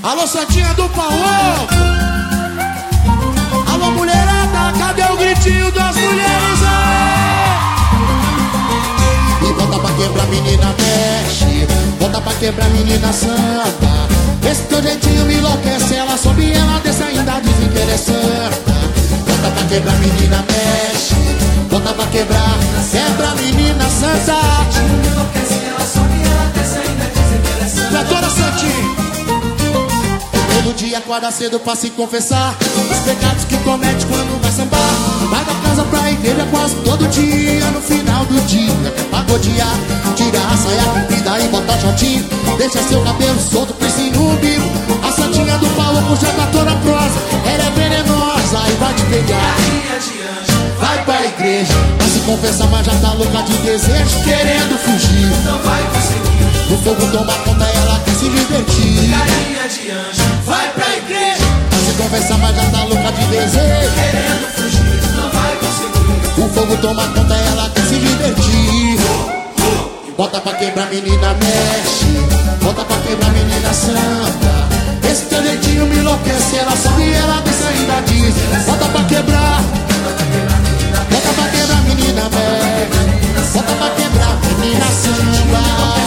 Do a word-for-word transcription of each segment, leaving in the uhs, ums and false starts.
Alô, Santinha do Pau Louco. Alô, mulherada, cadê o gritinho das mulheres? E bota pra quebrar, menina, mexe. Bota pra quebrar, menina, santa. Esse teu jeitinho me enlouquece. Ela sobe, ela desce, ainda desinteressante. Bota pra quebrar, menina, mexe. Bota pra quebrar, quebra, menina, santa. Me enlouquece, ela sobe, ela desce, ainda desinteressante. Doutora Santinha. Todo dia acorda cedo pra se confessar os pecados que comete quando vai sambar. Vai da casa pra igreja quase todo dia. No final do dia quer pagodear. Tira a saia comprida e bota shortinho. Deixa seu cabelo solto, piercing no umbigo. A Santinha do Pau Louco já tá toda prosa. Ela é venenosa e vai te pegar. Carinha de anjo, vai pra igreja pra se confessar, mas já tá louca de desejo, querendo fugir. não vai conseguir. O fogo toma conta, ela quer se divertir. Carinha de anjo, vai pra igreja pra se confessar, mas já tá louca de desejo, querendo fugir, não vai conseguir. o fogo toma conta, ela quer se divertir. Bota pra quebrar, menina, mexe. Bota pra quebrar, menina, santa. Esse teu jeitinho me enlouquece. Ela sobe e ela desce, ainda diz. Bota pra quebrar. Bota pra quebrar, menina, mexe. Bota pra quebrar, menina, santa.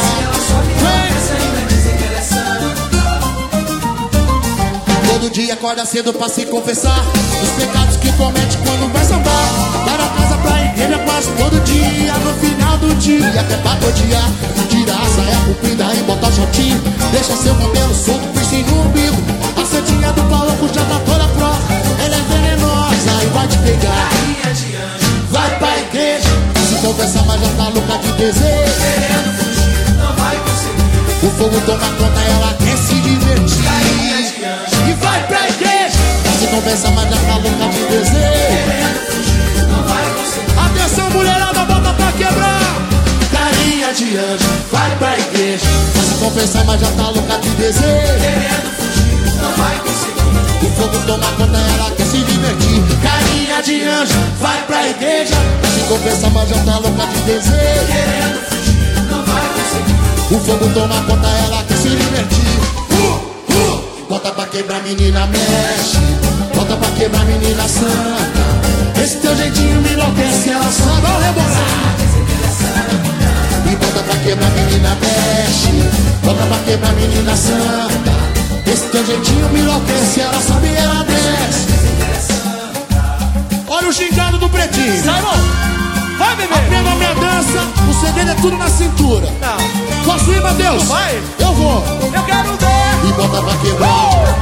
Todo dia acorda cedo pra se confessar os pecados que comete quando vai sambar. Vai da casa pra igreja quase todo dia. No final do dia quer pagodear. Tira a saia comprida e bota o shortinho. Deixa seu cabelo solto, piercing no umbigo. A Santinha do Pau Louco já tá toda prova. Ela é venenosa e vai te pegar. Carinha de anjo, vai pra igreja se confessar, mas já tá louca de desejo, querendo fugir, não vai conseguir. o fogo toma conta, ela quer se divertir. Carinha de anjo, e vai pra igreja pra se confessar, mas já tá louca de desejo, querendo fugir, não vai conseguir. atenção, mulherada, bota pra quebrar. Carinha de anjo, vai pra igreja pra se confessar, mas já tá louca de desejo, Querendo fugir, não vai conseguir. o fogo toma conta, ela quer se divertir. Carinha de anjo, vai pra igreja pra se confessar, mas já tá louca de desejo, Querendo fugir, não vai conseguir. o fogo toma conta, ela quer se divertir. uh, uh. Bota pra quebrar, menina, mexe. Bota pra quebrar, menina, santa. Esse teu jeitinho me enlouquece. Ela só vai rebolar. E bota pra quebrar, menina, mexe. Bota pra quebrar, menina, santa. Esse teu jeitinho me enlouquece. Ela sobe e ela desce. Olha o gingado do Pretinho. Simon, vai, bebê. Aprenda a minha dança. O segredo é tudo na cintura. Não, Posso ir, Matheus? vai. Eu vou. Eu quero ver. E bota pra quebrar.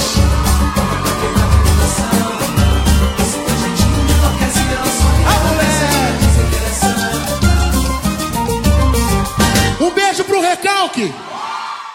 A mulher. Um beijo pro Recalque.